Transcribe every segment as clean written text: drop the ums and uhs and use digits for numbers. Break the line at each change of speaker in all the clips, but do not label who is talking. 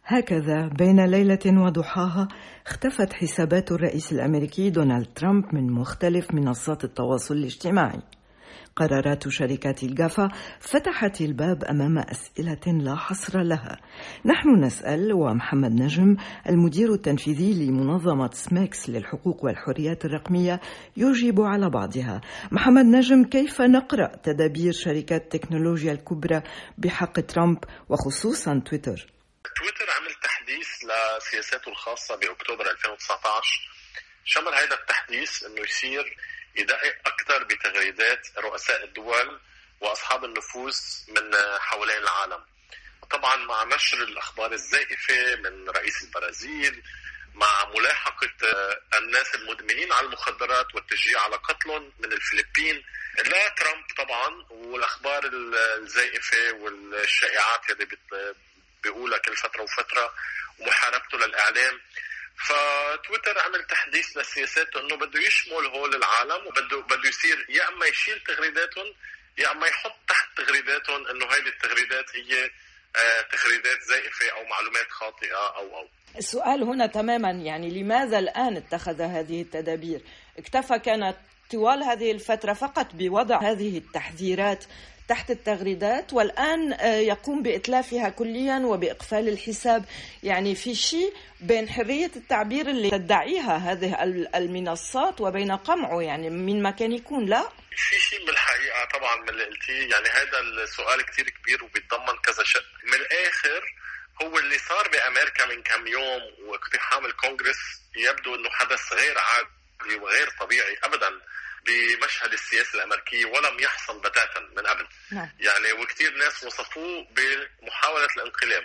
هكذا بين ليلة وضحاها اختفت حسابات الرئيس الأمريكي دونالد ترامب من مختلف منصات التواصل الاجتماعي. قرارات شركات الجافا فتحت الباب أمام أسئلة لا حصر لها. نحن نسأل، ومحمد نجم المدير التنفيذي لمنظمة سميكس للحقوق والحريات الرقمية يجيب على بعضها. محمد نجم، كيف نقرأ تدابير شركات التكنولوجيا الكبرى بحق ترامب وخصوصا تويتر؟
تويتر عمل تحديث لسياساته الخاصة بأكتوبر 2019. شمل هذا التحديث أنه يصير يدقق أكثر بتغريدات رؤساء الدول وأصحاب النفوذ من حوالين العالم. طبعا مع نشر الأخبار الزائفة من رئيس البرازيل، مع ملاحقة الناس المدمنين على المخدرات والتشجيع على قتلهم من الفلبين لا ترامب طبعا، والأخبار الزائفة والشائعات اللي بيقولها كل فترة وفترة، ومحاربته للإعلام. فتويتر عمل تحديث لسياساته انه بده يشمل هول العالم، وبده يصير يا اما يشيل تغريداتهم يا اما يحط تحت تغريداتهم انه هذه التغريدات هي تغريدات زائفة او معلومات خاطئة او
السؤال هنا تماما، يعني لماذا الآن اتخذ هذه التدابير؟ اكتفى كانت طوال هذه الفترة فقط بوضع هذه التحذيرات تحت التغريدات، والآن يقوم بإتلافها كليا وبإقفال الحساب. يعني في شيء بين حرية التعبير اللي تدعيها هذه المنصات وبين قمعه، يعني من ما كان يكون لا
في شيء بالحقيقة. طبعا من اللي قلتيه يعني هذا السؤال كتير كبير وبيتضمن كذا شيء. من الآخر هو اللي صار بأمريكا من كم يوم واقتحام الكونغرس يبدو أنه حدث غير عادي وغير طبيعي أبدا بمشهد السياسة الأمريكية، ولم يحصل بتاتا من قبل. يعني وكتير ناس وصفوه بمحاولة الانقلاب.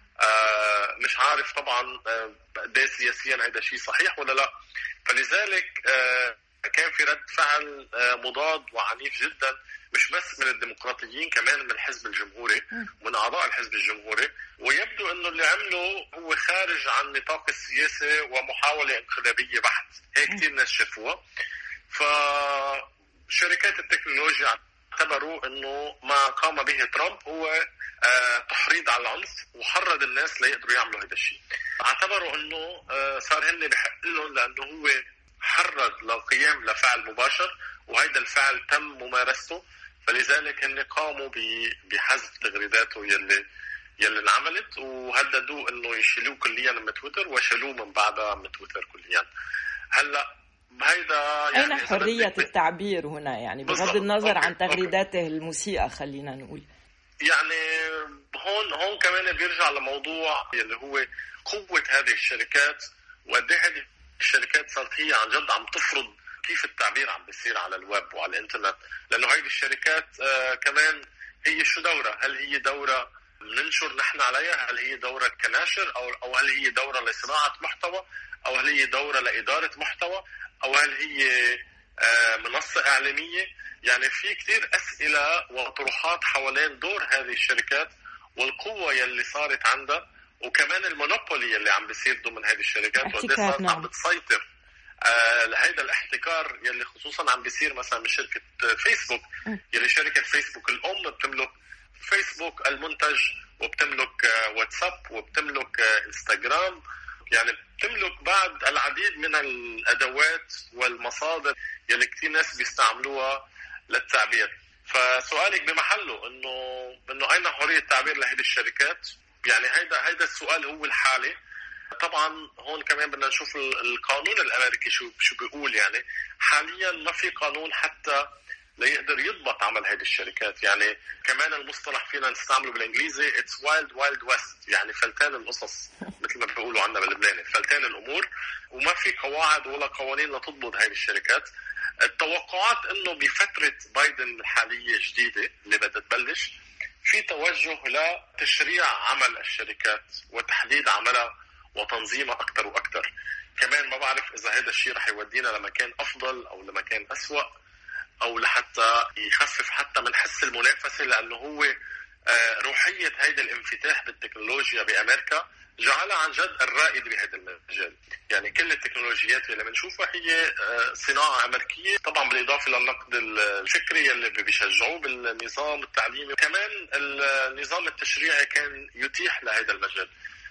مش عارف طبعا ده سياسيا هذا شيء صحيح ولا لا. فلذلك كان في رد فعل مضاد وعنيف جدا، مش بس من الديمقراطيين، كمان من الحزب الجمهوري ومن أعضاء الحزب الجمهوري. ويبدو أنه اللي عمله هو خارج عن نطاق السياسة ومحاولة انقلابية بحت. هيك كتير ناس شافوها. فشركات التكنولوجيا اعتبروا انه ما قام به ترامب هو تحريض على العنف، وحرض الناس ليقدروا يعملوا هذا الشيء. اعتبروا انه صار هن بحق لهم لانه هو حرض للقيام لفعل مباشر، وهذا الفعل تم ممارسته. فلذلك هن قاموا بحذف تغريداته يلي انعملت، وهددوا انه يشيلوه كليا من تويتر، وشالوه من بعدها من تويتر كليا. هلا
يعني أين حرية التعبير هنا؟ يعني بغض النظر عن تغريداته المسيئة خلينا نقول.
يعني هون كمان بيرجع لموضوع اللي هو قوة هذه الشركات، وقد ايه هذه الشركات صارت هي عن جد عم تفرض كيف التعبير عم بيصير على الويب وعلى الانترنت. لأنه هذه الشركات كمان هي شو دورة؟ هل هي دورة ننشر نحن عليها؟ هل هي دورة كناشر أو هل هي دورة لصناعة محتوى؟ أو هل هي دورة لإدارة محتوى؟ أو هل هي منصة إعلامية؟ يعني في كتير أسئلة وطروحات حوالين دور هذه الشركات والقوة يلي صارت عندها، وكمان المونوبولي يلي عم بيصير ضمن هذه الشركات، وقد صارت عم بتسيطر لهيدا الاحتكار يلي خصوصا عم بيصير مثلا من شركة فيسبوك، يلي شركة فيسبوك الأم بتملك فيسبوك المنتج، وبتملك واتساب، وبتملك انستغرام، يعني بتملك بعد العديد من الأدوات والمصادر يلي كتير ناس بيستعملوها للتعبير. فسؤالك بمحله إنه أين حرية التعبير لهذه الشركات؟ يعني هيدا السؤال هو الحالي. طبعا هون كمان بدنا نشوف القانون الأمريكي شو بيقول. يعني حاليا ما في قانون حتى ليقدر يضبط عمل هذه الشركات. يعني كمان المصطلح فينا نستعمله بالانجليزي it's wild wild west، يعني فلتان القصص مثل ما بيقولوا عندنا باللبناني، فلتان الامور، وما في قواعد ولا قوانين لتضبط هذه الشركات. التوقعات انه بفترة بايدن الحالية الجديدة اللي بدها تبلش في توجه لتشريع عمل الشركات وتحديد عملها وتنظيمها اكثر واكثر. كمان ما بعرف اذا هذا الشيء رح يودينا لمكان افضل او لمكان اسوأ، أو لحتى يخفف حتى من حس المنافسة، لأنه هو روحية هيدا الانفتاح بالتكنولوجيا بأمريكا جعلها عن جد الرائد بهذا المجال. يعني كل التكنولوجيات اللي بنشوفها هي صناعة أمريكية، طبعا بالإضافة للنقد الفكري اللي بيشجعوه بالنظام التعليمي. كمان النظام التشريعي كان يتيح لهذا المجال.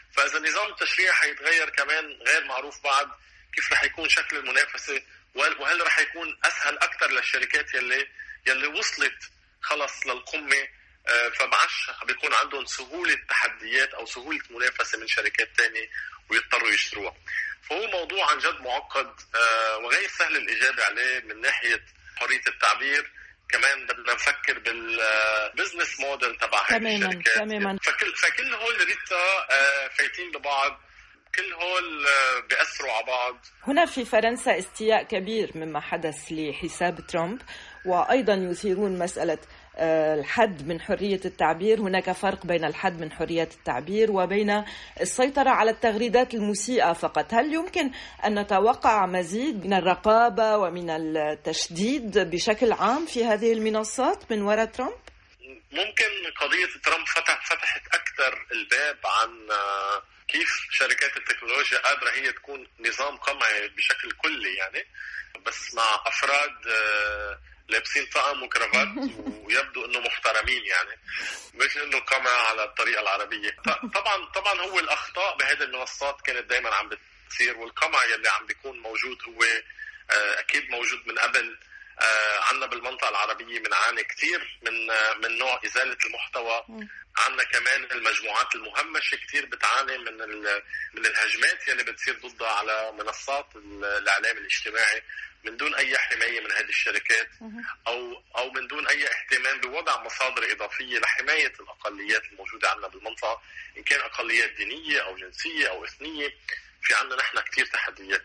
فاذا نظام التشريع حيتغير كمان غير معروف بعد كيف رح يكون شكل المنافسه، وهل رح يكون اسهل اكثر للشركات يلي وصلت خلص للقمه، فبعش بيكون عندهم سهوله تحديات او سهوله منافسه من شركات ثانيه ويضطروا يشتروها. فهو موضوع عن جد معقد وغير سهل الاجابه عليه. من ناحيه حريه التعبير كمان بدنا نفكر بالبزنس موديل تبع هذه الشركات.
تماما.
فكل هول ريتا فايتين ببعض، كل هول بيأثروا على بعض.
هنا في فرنسا استياء كبير مما حدث لحساب ترامب، وأيضا يثيرون مسألة الحد من حرية التعبير. هناك فرق بين الحد من حرية التعبير وبين السيطرة على التغريدات المسيئة فقط. هل يمكن أن نتوقع مزيد من الرقابة ومن التشديد بشكل عام في هذه المنصات من وراء ترامب؟
ممكن قضية ترامب فتحت أكثر الباب عن كيف شركات التكنولوجيا قادرة هي تكون نظام قمعي بشكل كلي يعني، بس مع أفراد لابسين طقم وكرافات ويبدو انه محترمين يعني، مش انه قمع على الطريقه العربيه. طبعا هو الاخطاء بهذه المنصات كانت دائما عم بتصير، والقمع يلي عم بيكون موجود هو اكيد موجود من قبل. عندنا بالمنطقه العربيه بنعاني كثير من نوع ازاله المحتوى. عندنا كمان المجموعات المهمشه كثير بتعاني من الهجمات يلي بتصير ضدها على منصات الاعلام الاجتماعي من دون اي حمايه من هذه الشركات، او من دون اي اهتمام بوضع مصادر اضافيه لحمايه الاقليات الموجوده عندنا بالمنطقه، ان كان اقليات دينيه او جنسيه او اثنيه. في عندنا نحن كثير تحديات.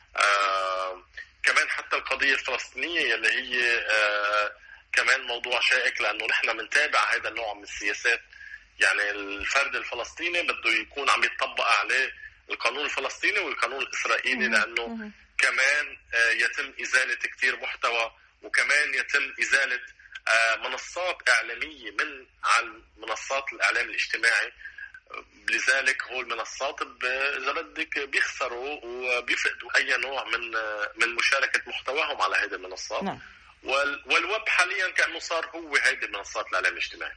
كمان حتى القضيه الفلسطينيه اللي هي كمان موضوع شائك، لانه نحن بنتابع هذا النوع من السياسات. يعني الفرد الفلسطيني بده يكون عم يطبق عليه القانون الفلسطيني والقانون الاسرائيلي، لانه كمان يتم ازاله كثير محتوى، وكمان يتم ازاله منصات اعلاميه من على منصات الاعلام الاجتماعي. لذلك هو المنصات اذا بدك بيخسروا وبيفقدوا اي نوع من مشاركه محتواهم على هذه المنصات. والويب حاليا كانه صار هو هذه منصات الاعلام الاجتماعي.